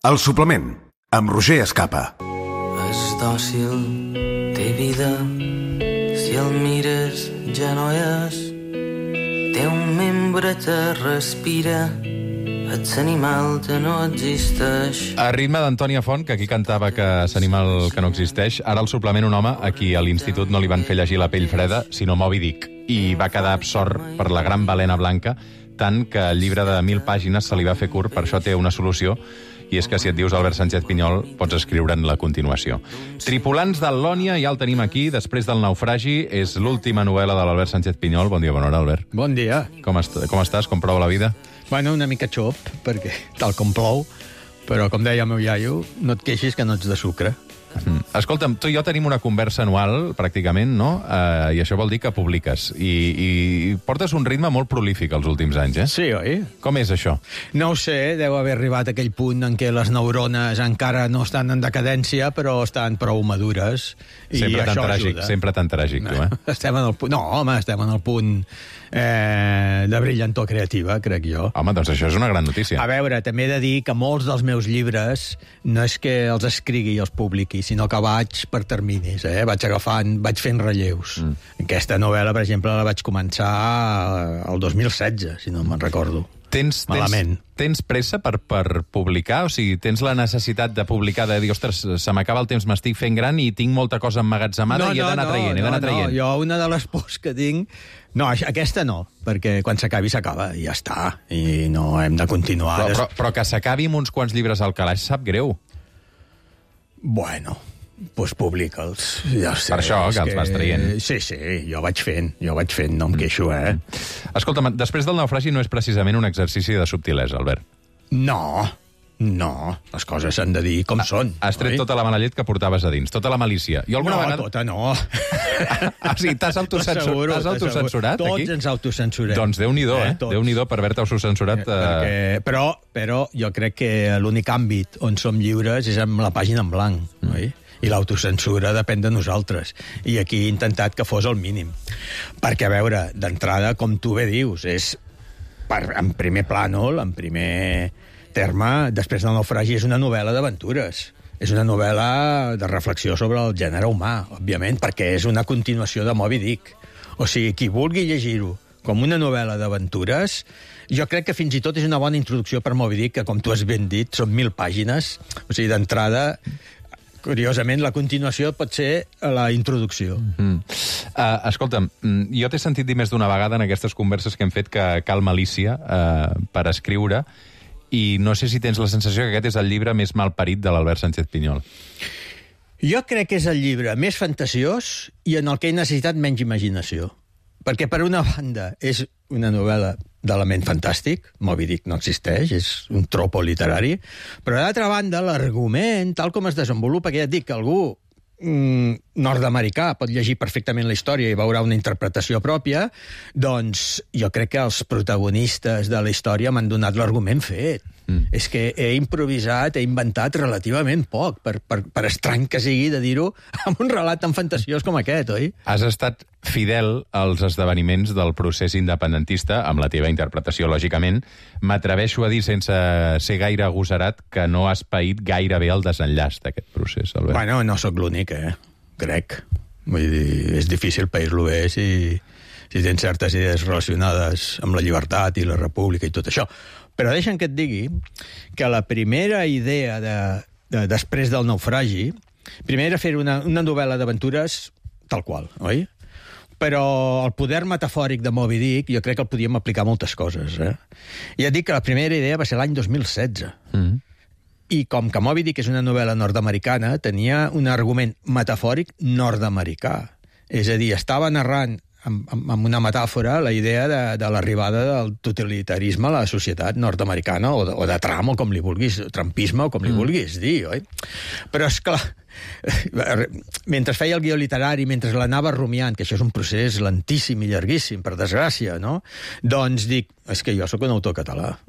El suplement, amb Roger Escapa. És dòcil, té vida, si el mires ja no és. Té un membre que respira, ets animal que no existeix. A ritme d'Antònia Font, que aquí cantava que és animal que no existeix, ara el suplement un home a qui a l'institut no li van fer llegir La pell freda, sinó Moby Dick, i va quedar absort per la gran balena blanca, tant que el llibre de 1000 pàgines se li va fer curt. Per això té una solució, i és que si et dius Albert Sánchez Pinyol pots escriure'n la continuació. Tripulants del Lònia, ja el tenim aquí, després del naufragi, és l'última novel·la de l'Albert Sánchez Pinyol. Bon dia, bona hora, Albert. Bon dia. Com estàs? Com prova la vida? Bueno, una mica xop, perquè tal com plou, però com deia el meu iaio, no et queixis que no ets de sucre. Escolta'm, tu i jo tenim una conversa anual, pràcticament, no? I això vol dir que publiques. I portes un ritme molt prolífic els últims anys, eh? Sí, oi? Com és això? No ho sé, deu haver arribat a aquell punt en què les neurones encara no estan en decadència, però estan prou madures. Sempre I tan això tràgic, ajuda. sempre tan tràgic, tu, eh? Estem en el punt... No, home, estem en el punt de brillantor creativa, crec jo. Home, doncs això és una gran notícia. A veure, també he de dir que molts dels meus llibres no és que els escrigui i els publiqui, sinó que vaig per terminis, vaig fent relleus. Aquesta novel·la, per exemple, la vaig començar el 2016, si no me'n recordo. Malament. Tens pressa per publicar? O sigui, tens la necessitat de publicar, de dir, ostres, se m'acaba el temps, m'estic fent gran i tinc molta cosa emmagatzemada i he d'anar traient. No, jo una de les pors que tinc... No, aquesta no, perquè quan s'acabi s'acaba i ja està, i no hem de continuar. Però que s'acabi amb uns quants llibres al calaix sap greu. Bueno, doncs publica'ls. Ja sé, per això, que els vas traient. Sí, jo vaig fent, no em queixo, eh? Escolta'm, després del naufragi no és precisament un exercici de subtilesa, Albert. No, les coses s'han de dir com són. Has tret tota la mala llet que portaves a dins, tota la malícia. Tota no. Sí, t'has autocensurat aquí? Tots ens autocensurem. Doncs Déu-n'hi-do, Déu-n'hi-do per haver-te autocensurat. Però jo crec que l'únic àmbit on som lliures és amb la pàgina en blanc, oi? I l'autocensura depèn de nosaltres. I aquí he intentat que fos el mínim. Perquè, a veure, d'entrada, com tu bé dius, és en primer plànol, en primer terme, després del naufragi, és una novel·la d'aventures. És una novel·la de reflexió sobre el gènere humà, òbviament, perquè és una continuació de Moby Dick. O sigui, qui vulgui llegir-ho com una novel·la d'aventures, jo crec que fins i tot és una bona introducció per Moby Dick, que, com tu has ben dit, són 1000 pàgines. O sigui, d'entrada, curiosament, la continuació pot ser la introducció. Escolta'm, jo t'he sentit dir més d'una vegada en aquestes converses que hem fet que cal malícia per escriure, i no sé si tens la sensació que aquest és el llibre més malparit de l'Albert Sánchez Pinyol. Jo crec que és el llibre més fantasiós i en el que he necessitat menys imaginació. Perquè, per una banda, és una novel·la d'element fantàstic, Moby Dick no existeix, és un tropo literari, però, d'altra banda, l'argument, tal com es desenvolupa, que ja et dic que algú nord-americà pot llegir perfectament la història i veurà una interpretació pròpia, doncs jo crec que els protagonistes de la història m'han donat l'argument fet. És que he improvisat, he inventat relativament poc, per estrany que sigui de dir-ho, amb un relat tan fantasiós com aquest, oi? Has estat fidel als esdeveniments del procés independentista, amb la teva interpretació, lògicament. M'atreveixo a dir, sense ser gaire agosarat, que no has paït gaire bé el desenllaç d'aquest procés, Albert. Bueno, no sóc l'únic, crec. Vull dir, és difícil pair-lo bé si tens certes idees relacionades amb la llibertat i la república i tot això. Però deixa'm que et digui que la primera idea després del naufragi, primer era fer una novel·la d'aventures tal qual, oi? Però el poder metafòric de Moby Dick jo crec que el podíem aplicar a moltes coses. I et dic que la primera idea va ser l'any 2016. I com que Moby Dick és una novel·la nord-americana, tenia un argument metafòric nord-americà. És a dir, estava narrant amb una metàfora la idea de l'arribada del totalitarisme a la societat nord-americana, o de Trump, o com li vulguis, trumpisme, o com li vulguis dir, oi? Però, esclar, mentre feia el guió literari, mentre l'anava rumiant, que això és un procés lentíssim i llarguíssim, per desgràcia, no? Doncs dic, és que jo sóc un autor català.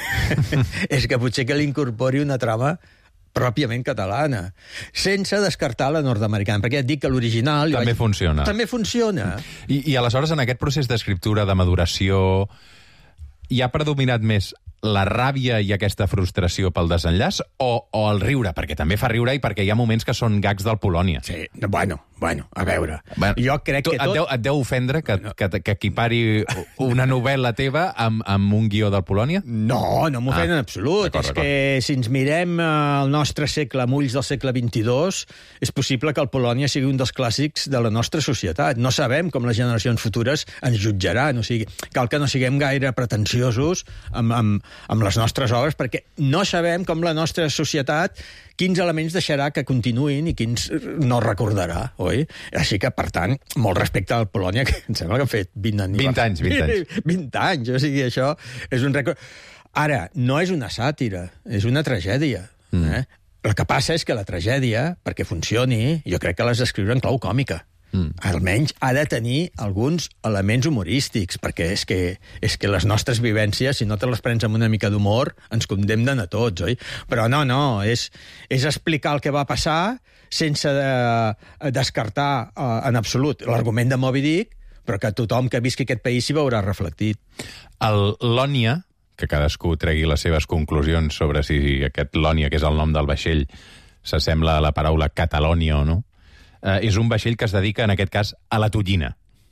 És que potser que li incorpori una trama pròpiament catalana, sense descartar la nord-americana, perquè ja et dic que l'original... També funciona. També funciona. I aleshores, en aquest procés d'escriptura, de maduració, hi ha predominat més la ràbia i aquesta frustració pel desenllaç o el riure? Perquè també fa riure i perquè hi ha moments que són gags del Polònia. Sí, bueno, a veure. Jo crec que Et deu ofendre que equipari una novel·la teva amb un guió del Polònia? No m'ofèn en absolut. És que si ens mirem el nostre segle, amb ulls del segle XXII, és possible que el Polònia sigui un dels clàssics de la nostra societat. No sabem com les generacions futures ens jutjaran. O sigui, cal que no siguem gaire pretensiosos amb les nostres obres, perquè no sabem com la nostra societat quins elements deixarà que continuïn i quins no recordarà, oi? Així que, per tant, molt respecte al Polònia, que em sembla que ha fet 20 anys. 20 anys. 20 anys, o sigui, això és un rècord. Ara, no és una sàtira, és una tragèdia. El que passa és que la tragèdia, perquè funcioni, jo crec que l'has d'escriure en clau còmica. Almenys ha de tenir alguns elements humorístics, perquè és que les nostres vivències, si no te les prens amb una mica d'humor, ens condemnen a tots, oi? Però no, és explicar el que va passar sense descartar en absolut l'argument de Moby Dick, però que tothom que visqui aquest país s'hi veurà reflectit. El Lònia, que cadascú tregui les seves conclusions sobre si aquest Lònia, que és el nom del vaixell, s'assembla a la paraula Catalònia o no, és un vaixell que es dedica, en aquest cas, a la tonyina.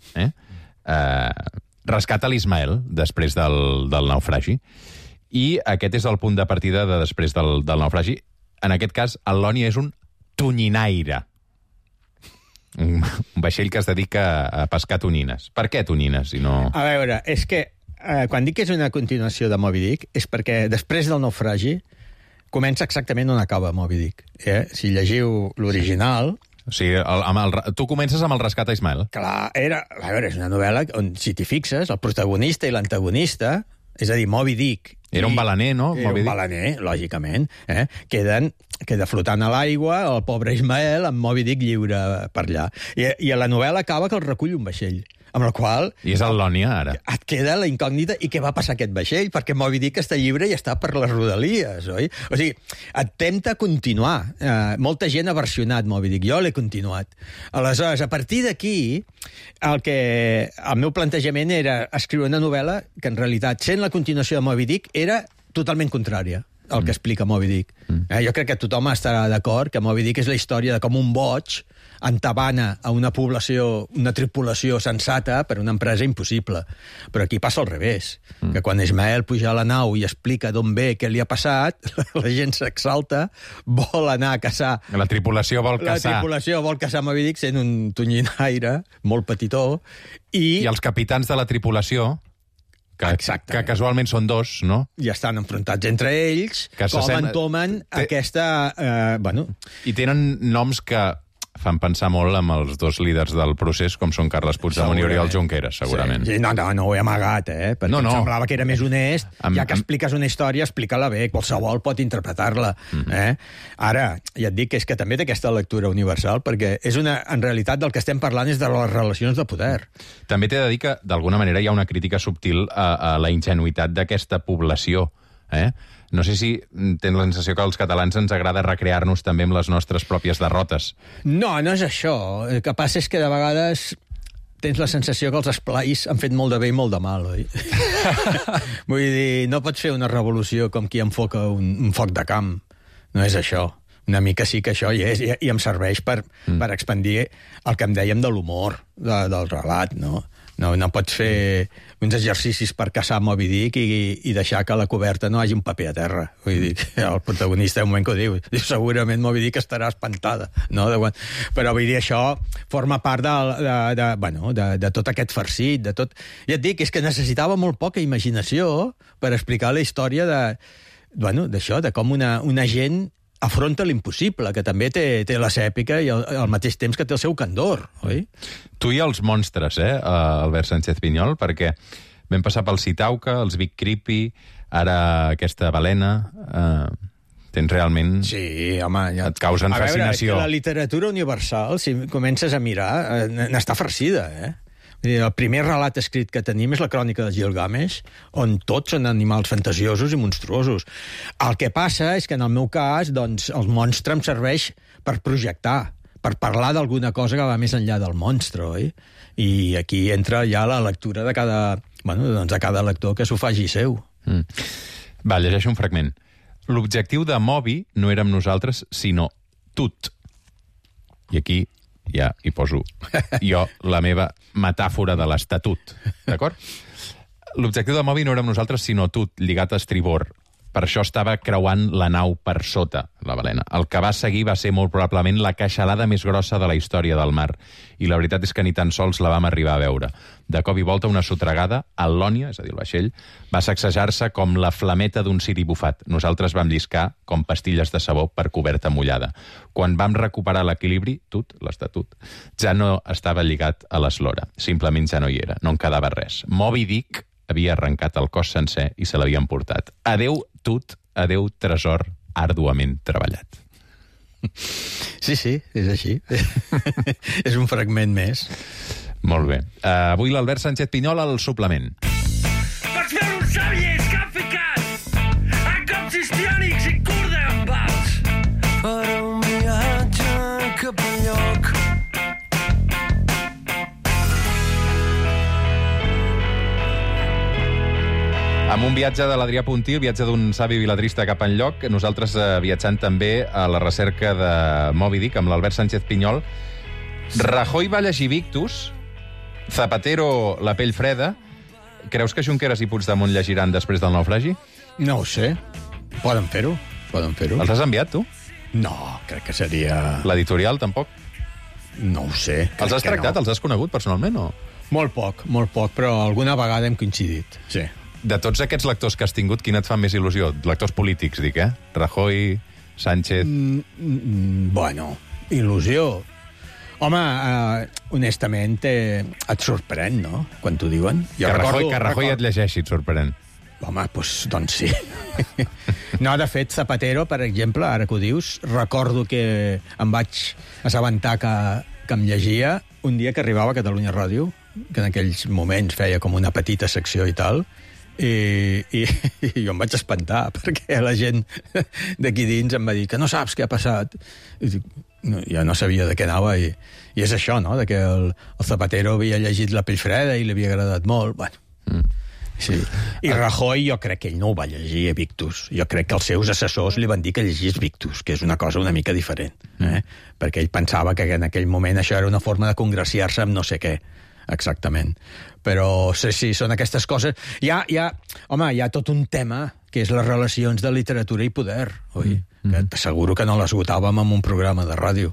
Rescata l'Ismael després del naufragi, i aquest és el punt de partida de després del naufragi. En aquest cas, el Lònia és un tonyinaire. Un vaixell que es dedica a pescar tonyines. Per què tonyines, si no... A veure, és que quan dic que és una continuació de Moby Dick és perquè després del naufragi comença exactament on acaba Moby Dick. Si llegiu l'original... O sigui, tu comences amb el rescat a Ismael. Clar, a veure, és una novel·la on, si t'hi fixes, el protagonista i l'antagonista, és a dir, Moby Dick... Era un balaner, no? Era un balaner, lògicament. Queda flotant a l'aigua el pobre Ismael amb Moby Dick lliure per allà. I a la novel·la acaba que el recull un vaixell. Amb el qual... I és el Lònia, ara. Et queda la incògnita i què va passar a aquest vaixell, perquè Moby Dick està lliure i està per les rodalies, oi? O sigui, et tempta a continuar. Molta gent ha versionat Moby Dick, jo l'he continuat. Aleshores, a partir d'aquí, el meu plantejament era escriure una novel·la que, en realitat, sent la continuació de Moby Dick, era totalment contrària al que explica Moby Dick. Jo crec que tothom estarà d'acord que Moby Dick és la història de com un boig entabana a una població, una tripulació sensata per una empresa impossible. Però aquí passa al revés, que quan Ismael puja a la nau i explica d'on ve, què li ha passat, la gent s'exalta, vol anar a caçar. La tripulació vol caçar. La tripulació vol caçar Moby Dick sent un tonyinaire molt petitó. I els capitans de la tripulació, que casualment són dos, no? I estan enfrontats entre ells, com entomen aquesta... I tenen noms que fan pensar molt amb els dos líders del procés, com són Carles Puigdemont i Oriol Junqueras, segurament. Sí. No ho he amagat, perquè em semblava que era més honest. Ja que expliques una història, explica-la bé, qualsevol pot interpretar-la. Ara, ja et dic que és que també té aquesta lectura universal, perquè en realitat del que estem parlant és de les relacions de poder. També t'he de dir que, d'alguna manera, hi ha una crítica subtil a la ingenuïtat d'aquesta població, No sé si tens la sensació que als catalans ens agrada recrear-nos també amb les nostres pròpies derrotes. No és això. El que passa és que de vegades tens la sensació que els esplais han fet molt de bé i molt de mal, oi? Vull dir, no pots fer una revolució com qui enfoca un foc de camp. No és això. Una mica sí que això hi és, i em serveix per expandir el que em dèiem de l'humor del relat, no? No pots fer uns exercicis per caçar Moby Dick i deixar que a la coberta no hagi un paper a terra. Vull dir, el protagonista un moment que ho diu, segurament Moby Dick estarà espantada. No? Però vull dir, això forma part de tot aquest farcit, de tot... Ja et dic, és que necessitava molt poca imaginació per explicar la història d'això, de com una gent afronta l'impossible, que també té la seva èpica i al mateix temps que té el seu candor, oi? Tu i els monstres, Albert Sánchez Pinyol, perquè vam passar pel Citauca, els Big Creepy, ara aquesta balena... Tens realment... Sí, home... Et causen fascinació. A veure, la literatura universal, si comences a mirar, n'està farcida, El primer relat escrit que tenim és la crònica de Gilgamesh, on tots són animals fantasiosos i monstruosos. El que passa és que, en el meu cas, doncs, el monstre em serveix per projectar, per parlar d'alguna cosa que va més enllà del monstre, oi? I aquí entra ja la lectura de cada lector que s'ho faci seu. Va, llegeixo un fragment. L'objectiu de Moby no érem nosaltres, sinó Tut. I aquí ja hi poso jo la meva metàfora de l'estatut, d'acord? L'objectiu de Moby no érem nosaltres, sinó Tut, lligat a estribor. Per això estava creuant la nau per sota, la balena. El que va seguir va ser molt probablement la queixalada més grossa de la història del mar. I la veritat és que ni tan sols la vam arribar a veure. De cop i volta, una sotragada, el Lònia, és a dir, el vaixell, va sacsejar-se com la flameta d'un ciri bufat. Nosaltres vam lliscar com pastilles de sabó per coberta mullada. Quan vam recuperar l'equilibri, l'estatut, ja no estava lligat a l'eslora. Simplement ja no hi era, no en quedava res. Moby Dick havia arrencat el cos sencer i se l'havien portat. Adéu, Tut, adéu, tresor arduament treballat. Sí, és així. És un fragment més. Molt bé. Avui l'Albert Sánchez Pinyol al suplement. Pots veure uns sàvies que han ficat a cops histriònics i corda amb vals per un viatge cap enlloc. Amb un viatge de l'Adrià Puntí, el viatge d'un savi viladrista cap enlloc, nosaltres viatjant també a la recerca de Moby Dick amb l'Albert Sánchez Pinyol. Rajoy va llegir Victus, Zapatero la pell freda. Creus que Junqueras i Puigdemont llegiran després del naufragi? No ho sé. Poden fer-ho. Els has enviat, tu? No, crec que seria... L'editorial, tampoc? No ho sé. Els has tractat? Els has conegut personalment, o...? Molt poc, però alguna vegada hem coincidit, sí. De tots aquests lectors que has tingut, quin et fa més il·lusió? Lectors polítics, dic, eh? Rajoy, Sánchez... Bueno, il·lusió. Home, honestament, et sorprèn, no?, quan t'ho diuen. Jo que Rajoy et llegeixi, et sorprèn. Home, doncs sí. No, de fet, Zapatero, per exemple, ara que ho dius, recordo que em vaig assabentar que em llegia un dia que arribava a Catalunya Ràdio, que en aquells moments feia com una petita secció i tal, i jo em vaig espantar, perquè la gent d'aquí dins em va dir que no saps què ha passat. I dic, no, ja no sabia de què anava, i és això, no?, de que el Zapatero havia llegit La pell freda i li havia agradat molt. Bueno, sí. I Rajoy, jo crec que ell no ho va llegir a Victus. Jo crec que els seus assessors li van dir que llegís Victus, que és una cosa una mica diferent, perquè ell pensava que en aquell moment això era una forma de congraciar-se amb no sé què, exactament. Però sí, són aquestes coses. Hi ha tot un tema, que és les relacions de literatura i poder, oi? Que t'asseguro que no l'esgotàvem en un programa de ràdio.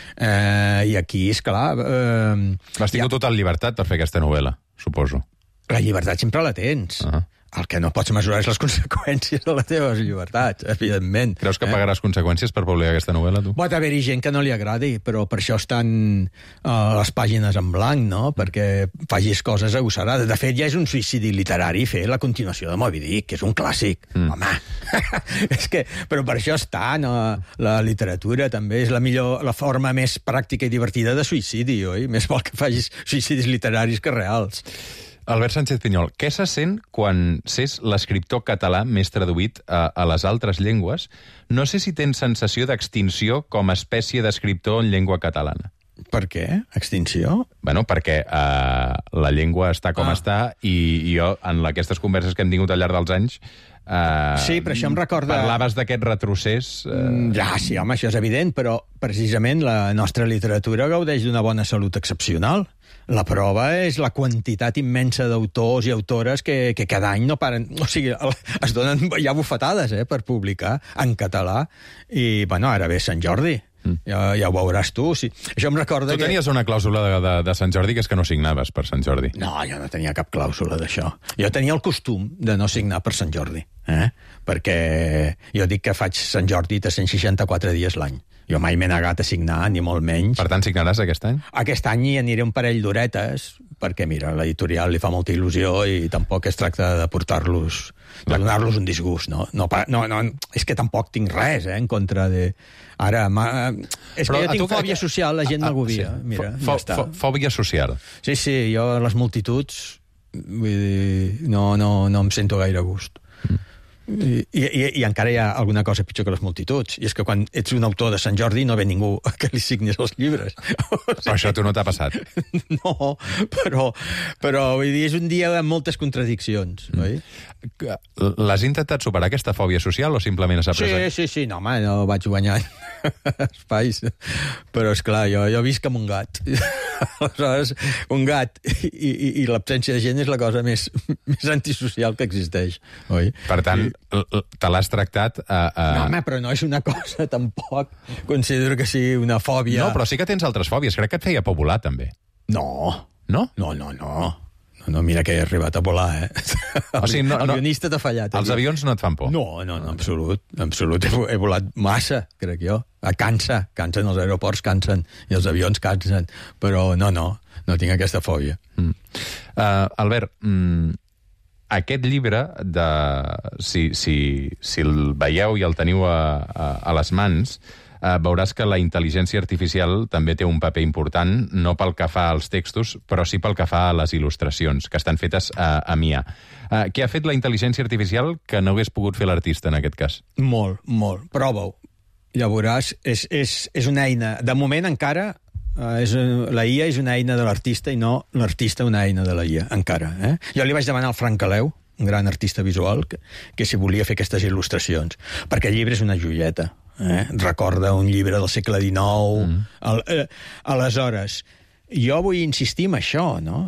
I aquí, esclar... Vas tingut total llibertat per fer aquesta novel·la, suposo. La llibertat sempre la tens. El que no pots mesurar és les conseqüències de les teves llibertats, evidentment. Creus que pagaràs conseqüències per publicar aquesta novel·la, tu? Pot haver-hi gent que no li agradi, però per això estan les pàgines en blanc, no?, perquè facis coses agosarades. De fet, ja és un suïcidi literari fer la continuació de Moby Dick, que és un clàssic. Home, és que... Però per això està, no? La literatura també és la forma més pràctica i divertida de suïcidi, oi? Més val que facis suïcidis literaris que reals. Albert Sánchez Pinyol, què se sent quan s'és l'escriptor català més traduït a les altres llengües? No sé si tens sensació d'extinció com a espècie d'escriptor en llengua catalana. Per què? Extinció? Bueno, perquè la llengua està com està i jo, en aquestes converses que hem tingut al llarg dels anys, sí, però això em recorda... Parlaves d'aquest retrocés... Ja, sí, home, això és evident, però precisament la nostra literatura gaudeix d'una bona salut excepcional. La prova és la quantitat immensa d'autors i autores que cada any no paren... O sigui, es donen ja bufetades per publicar en català. I, bueno, ara ve Sant Jordi. Ja ho veuràs tu. Sí. Això em recorda tu tenies una clàusula de Sant Jordi que és que no signaves per Sant Jordi. No, jo no tenia cap clàusula d'això. Jo tenia el costum de no signar per Sant Jordi, perquè jo dic que faig Sant Jordi 364 dies l'any. Jo mai m'he negat a signar, ni molt menys. Per tant, signaràs aquest any? Aquest any hi aniré un parell d'horetes, perquè, mira, l'editorial li fa molta il·lusió i tampoc es tracta de portar-los, de donar-los un disgust, no? No, és que tampoc tinc res, en contra de... Ara, és que jo tinc fòbia social, la gent m'agobia. Mira, ja està. Fòbia social. Sí, jo les multituds, vull dir, no em sento gaire a gust. I encara hi ha alguna cosa pitjor que les multituds, i és que quan ets un autor de Sant Jordi no ve ningú que li signis els llibres. Però això a tu no t'ha passat. No, però vull dir, és un dia amb moltes contradiccions, oi? L'has intentat superar aquesta fòbia social o simplement s'ha pres... Sí, no, home, no vaig guanyant espais, però esclar, jo visc amb un gat. Aleshores, un gat i l'absència de gent és la cosa més antisocial que existeix, oi? Per tant, te l'has tractat No, home, però no és una cosa, tampoc considero que sigui una fòbia... No, però sí que tens altres fòbies. Crec que et feia por volar, també. No. No? No, mira que he arribat a volar, O sigui, no, el guionista t'ha fallat. Els avions no et fan por? No, en absolut. He volat massa, crec jo. Cansen, els aeroports cansen, i els avions cansen, però no tinc aquesta fòbia. Albert, aquest llibre, si el veieu i el teniu a les mans, veuràs que la intel·ligència artificial també té un paper important, no pel que fa als textos, però sí pel que fa a les il·lustracions, que estan fetes a MIA. Què ha fet la intel·ligència artificial que no hagués pogut fer l'artista, en aquest cas? Molt. Prova-ho. Ja veuràs, és una eina. De moment encara, la IA és una eina de l'artista i no l'artista una eina de la IA, encara. Jo li vaig demanar al Frank Caleu, un gran artista visual, que si volia fer aquestes il·lustracions, perquè el llibre és una joieta. Recorda un llibre del segle XIX. Aleshores, jo vull insistir en això, no?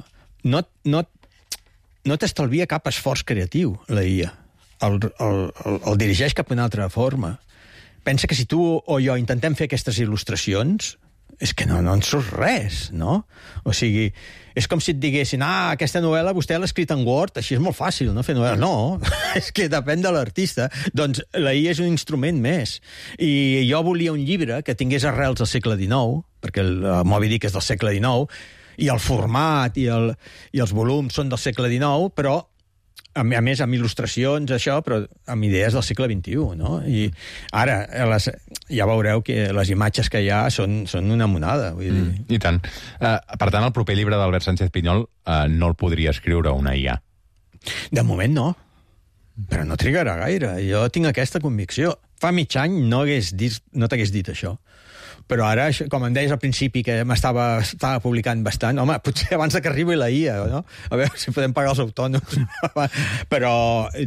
No t'estalvia cap esforç creatiu, la IA. El dirigeix cap a una altra forma. Pensa que si tu o jo intentem fer aquestes il·lustracions, és que no en surt res, no? O sigui, és com si et diguessin aquesta novel·la vostè l'ha escrit en Word, així és molt fàcil, no, fer novel·la. No, és que depèn de l'artista. Doncs la IA és un instrument més. I jo volia un llibre que tingués arrels del segle XIX, perquè el Moby Dick és del segle XIX, i el format i els volums són del segle XIX, però a més, amb il·lustracions, això, però amb idees del segle XXI, no? I ara, ja veureu que les imatges que hi ha són una monada, vull dir. I tant. Per tant, el proper llibre d'Albert Sánchez Pinyol no el podria escriure una IA. De moment no, però no trigarà gaire. Jo tinc aquesta convicció. Fa mig any no t'hagués dit això. Però ara, com em deies al principi, que estava publicant bastant, home, potser abans que arribi la IA, no? A veure si podem pagar els autònoms. Però,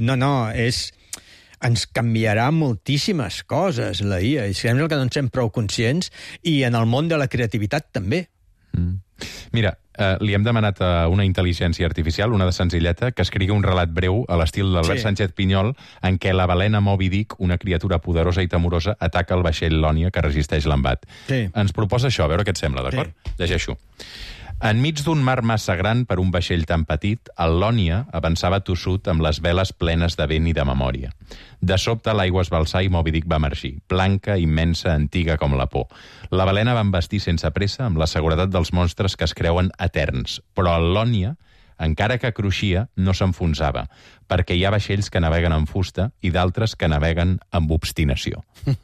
ens canviarà moltíssimes coses, la IA, i sembla que no en sem prou conscients, i en el món de la creativitat també. Mira, li hem demanat a una intel·ligència artificial, una de senzilleta, que escrigui un relat breu a l'estil d'Albert Sánchez Pinyol, en què la balena Moby Dick, una criatura poderosa i temorosa, ataca el vaixell Lònia que resisteix l'embat. Ens proposa això, a veure què et sembla, d'acord? Llegeixo. Enmig d'un mar massa gran per un vaixell tan petit, el Lònia avançava tossut amb les veles plenes de vent i de memòria. De sobte l'aigua es va alçar i Moby Dick va emergir, blanca, immensa, antiga com la por. La balena va embestir sense pressa amb la seguretat dels monstres que es creuen eterns, però el Lònia, encara que cruixia, no s'enfonsava, perquè hi ha vaixells que naveguen amb fusta i d'altres que naveguen amb obstinació.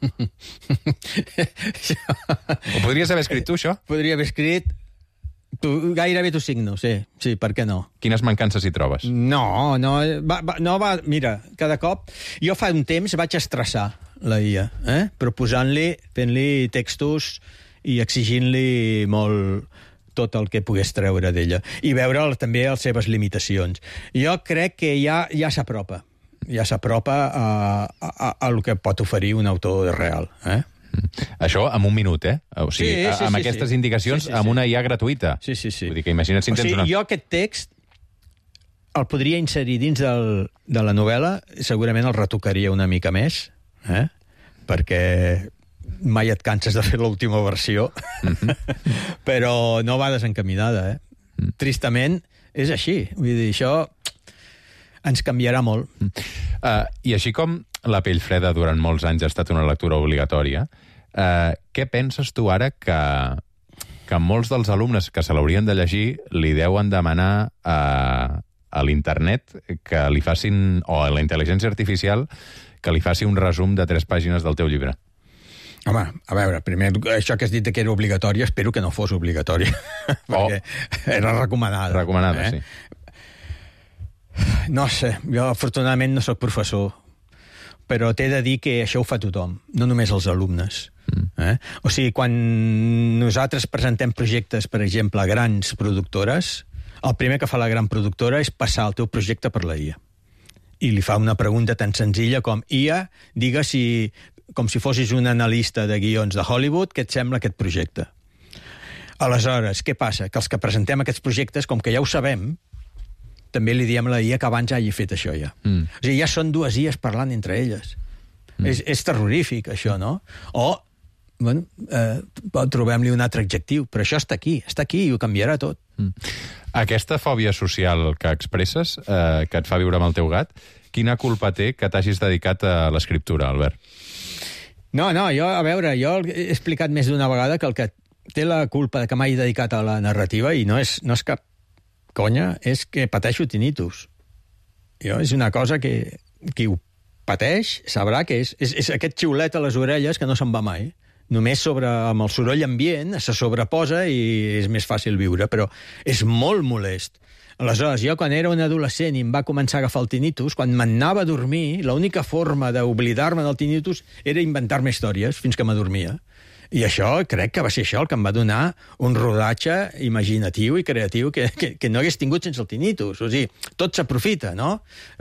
Ho podries haver escrit tu, això? Podria haver escrit... Gairebé t'ho signo, sí, per què no? Quines mancances hi trobes? No, mira, cada cop... Jo fa un temps vaig estressar la IA, proposant-li, fent-li textos i exigint-li molt tot el que pogués treure d'ella. I veure també les seves limitacions. Jo crec que ja s'apropa. Ja s'apropa a el que pot oferir un autor real, Això amb un minut, O sigui, amb aquestes indicacions, amb una IA gratuïta. Sí. Vull dir que imagina't si en tens una... Jo aquest text el podria inserir dins de la novel·la, segurament el retocaria una mica més, perquè mai et canses de fer l'última versió, però no va desencaminada, Tristament, és així. Vull dir, això ens canviarà molt. I així com La pell freda durant molts anys ha estat una lectura obligatòria, què penses tu ara que molts dels alumnes que se l'haurien de llegir li deuen demanar a l'internet que li facin, o a la intel·ligència artificial, que li faci un resum de 3 pàgines del teu llibre? Home, a veure, primer, això que has dit que era obligatòria, espero que no fos obligatòria, perquè era recomanada. Recomanada, sí. No sé, jo afortunadament no sóc professor, però t'he de dir que això ho fa tothom, no només els alumnes. O sigui, quan nosaltres presentem projectes, per exemple, a grans productores, el primer que fa la gran productora és passar el teu projecte per la IA. I li fa una pregunta tan senzilla com: IA, digues si, com si fossis un analista de guions de Hollywood, què et sembla aquest projecte? Aleshores, què passa? Que els que presentem aquests projectes, com que ja ho sabem, també li diem a la IA que abans hagi fet això ja. O sigui, ja són dues IAs parlant entre elles. És terrorífic, això, no? O, bueno, trobem-li un altre adjectiu, però això està aquí i ho canviarà tot. Aquesta fòbia social que expresses, que et fa viure amb el teu gat, quina culpa té que t'hagis dedicat a l'escriptura, Albert? No, jo he explicat més d'una vegada que el que té la culpa que m'hagi dedicat a la narrativa, i no és cap conya, és que pateixo tinnitus. És una cosa que qui ho pateix sabrà que és aquest xiulet a les orelles que no se'n va mai. Només amb el soroll ambient se sobreposa i és més fàcil viure, però és molt molest. Aleshores, jo quan era un adolescent i em va començar a agafar el tinnitus, quan m'anava a dormir, l'única forma d'oblidar-me del tinnitus era inventar-me històries fins que m'adormia. I això, crec que va ser això el que em va donar un rodatge imaginatiu i creatiu que no hagués tingut sense el tinnitus. O sigui, tot s'aprofita, no?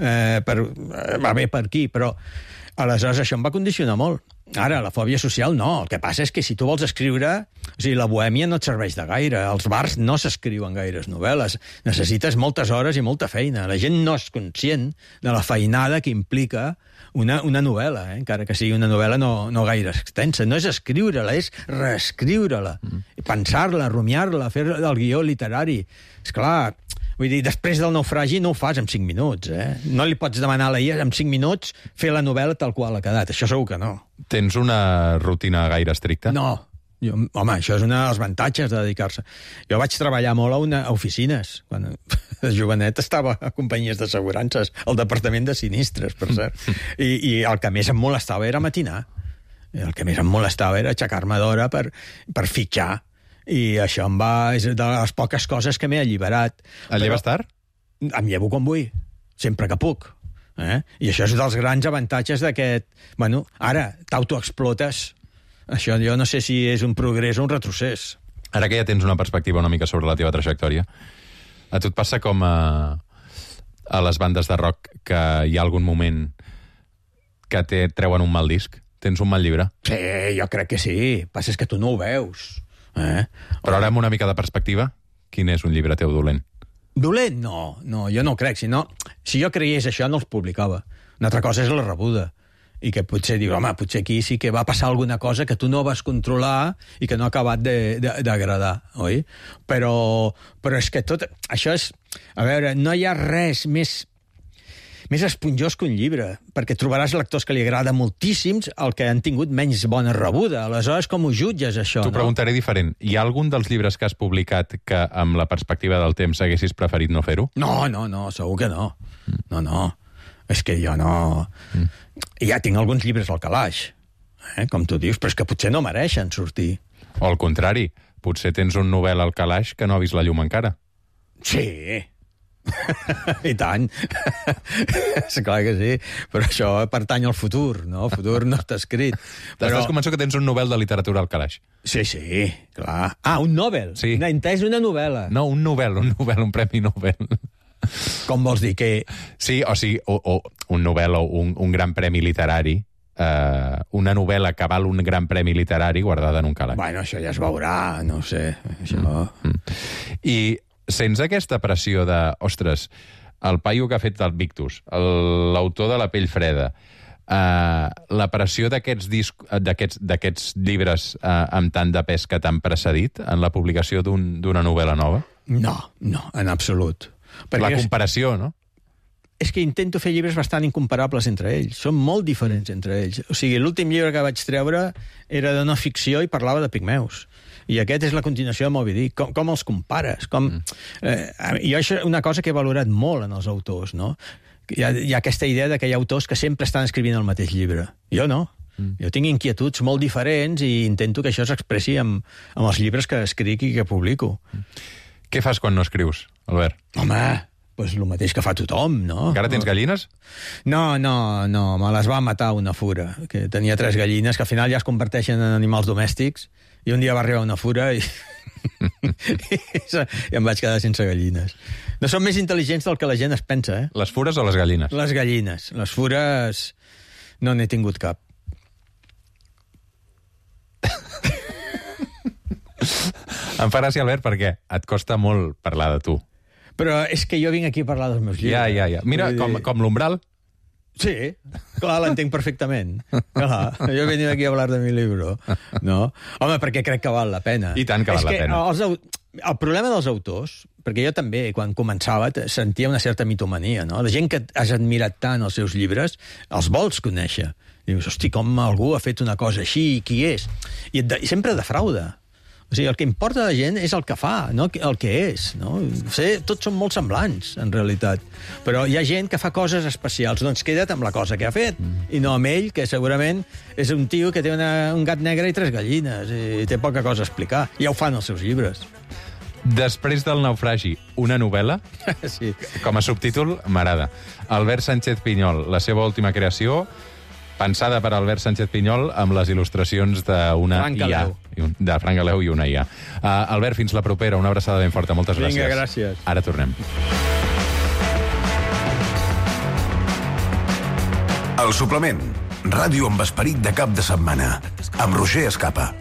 Va bé per aquí, però aleshores això em va condicionar molt. Ara, la fòbia social no. El que passa és que si tu vols escriure... O sigui, la bohèmia no et serveix de gaire. Els bars no s'escriuen gaires novel·les. Necessites moltes hores i molta feina. La gent no és conscient de la feinada que implica una novel·la, encara que sigui una novel·la no gaire extensa. No és escriure-la, és reescriure-la. Pensar-la, rumiar-la, fer el guió literari. Esclar, vull dir, després del naufragi no ho fas en 5 minuts, No li pots demanar a la IA en 5 minuts fer la novel·la tal qual ha quedat. Això segur que no. Tens una rutina gaire estricta? No. Home, això és un dels avantatges de dedicar-se. Jo vaig treballar molt a oficines. Quan de jovenet estava a companyies d'assegurances, al departament de sinistres, per cert. I el que més em molestava era matinar. El que més em molestava era aixecar-me d'hora per fitxar. I això és de les poques coses que m'he alliberat. Et lleves tard? Em llevo quan vull, sempre que puc. I això és dels grans avantatges d'aquest... Bueno, ara t'autoexplotes. Això jo no sé si és un progrés o un retrocés. Ara que ja tens una perspectiva una mica sobre la teva trajectòria, a tu et passa com a les bandes de rock que hi ha algun moment que treuen un mal disc? Tens un mal llibre? Sí, jo crec que sí. El que passa és que tu no ho veus. Però ara amb una mica de perspectiva, quin és un llibre teu dolent? Dolent? No, jo no ho crec. Si jo creies això no els publicava. Una altra cosa és la rebuda. I que potser dius, home, potser aquí sí que va passar alguna cosa que tu no vas controlar i que no ha acabat d'agradar, oi? Però és que tot... Això és... A veure, no hi ha res més esponjós que un llibre, perquè trobaràs lectors que li agrada moltíssims el que han tingut menys bona rebuda. Aleshores, com ho jutges, això? T'ho preguntaré diferent. Hi ha algun dels llibres que has publicat que, amb la perspectiva del temps, haguessis preferit no fer-ho? No, segur que no. No. És que jo no... Ja tinc alguns llibres al calaix, com tu dius, però és que potser no mereixen sortir. O al contrari, potser tens un novel·la al calaix que no ha vist la llum encara. Sí, i tant. És clar que sí, però això pertany al futur, no? El futur no està escrit. Estàs convençut que tens un novel de literatura al calaix? Sí, clar. Un Nobel? Sí. N'he entès una novel·la. No, un un premi Nobel. Com vols dir que... Sí, o sigui, o un novel·la o un gran premi literari, una novel·la que val un gran premi literari guardada en un calaix. Bueno, això ja es veurà, no sé. Això... I sents aquesta pressió de, ostres, el paio que ha fet el Victus, l'autor de La pell freda, la pressió d'aquests llibres amb tant de pes que t'han precedit en la publicació d'una novel·la nova? No, en absolut. La comparació, no? És que intento fer llibres bastant incomparables entre ells. Són molt diferents entre ells. O sigui, l'últim llibre que vaig treure era de no ficció i parlava de pigmeus. I aquest és la continuació de Moby Dick. Com els compares? I això és una cosa que he valorat molt en els autors, no? Hi ha aquesta idea de que hi ha autors que sempre estan escrivint el mateix llibre. Jo no. Jo tinc inquietuds molt diferents i intento que això s'expressi amb els llibres que escric i que publico. Què fas quan no escrius, Albert? Home, pues el mateix que fa tothom, no? Encara tens gallines? No, me les va matar una fura, que tenia 3 gallines, que al final ja es converteixen en animals domèstics, i un dia va arribar una fura i em vaig quedar sense gallines. No són més intel·ligents del que la gent es pensa, eh? Les fures o les gallines? Les gallines. Les fures no n'he tingut cap. Em fa gràcia, Albert, perquè et costa molt parlar de tu. Però és que jo vinc aquí a parlar dels meus llibres. Ja. Mira, com l'Umbral. Sí, clar, l'entenc perfectament. Clar, jo he venit aquí a hablar de mi libro. No? Home, perquè crec que val la pena. I tant que val la pena. El problema dels autors, perquè jo també, quan començava, sentia una certa mitomania, no? La gent que has admirat tant els seus llibres, els vols conèixer. Dius, hosti, com algú ha fet una cosa així, qui és? I sempre defrauda. O sigui, el que importa a la gent és el que fa, no el que és. No? Tots són molt semblants, en realitat. Però hi ha gent que fa coses especials. Doncs queda't amb la cosa que ha fet, i no amb ell, que segurament és un tio que té un gat negre i 3 gallines, i té poca cosa a explicar. Ja ho fan els seus llibres. Després del naufragi, una novel·la? Sí. Com a subtítol, m'agrada. Albert Sánchez Pinyol, la seva última creació, pensada per Albert Sánchez Pinyol amb les il·lustracions d'una IA. De Frank Galeu i una IA. Albert, fins la propera. Una abraçada ben forta. Moltes gràcies. Vinga, gràcies. Ara tornem. El suplement. Ràdio amb esperit de cap de setmana. Amb Roger Escapa.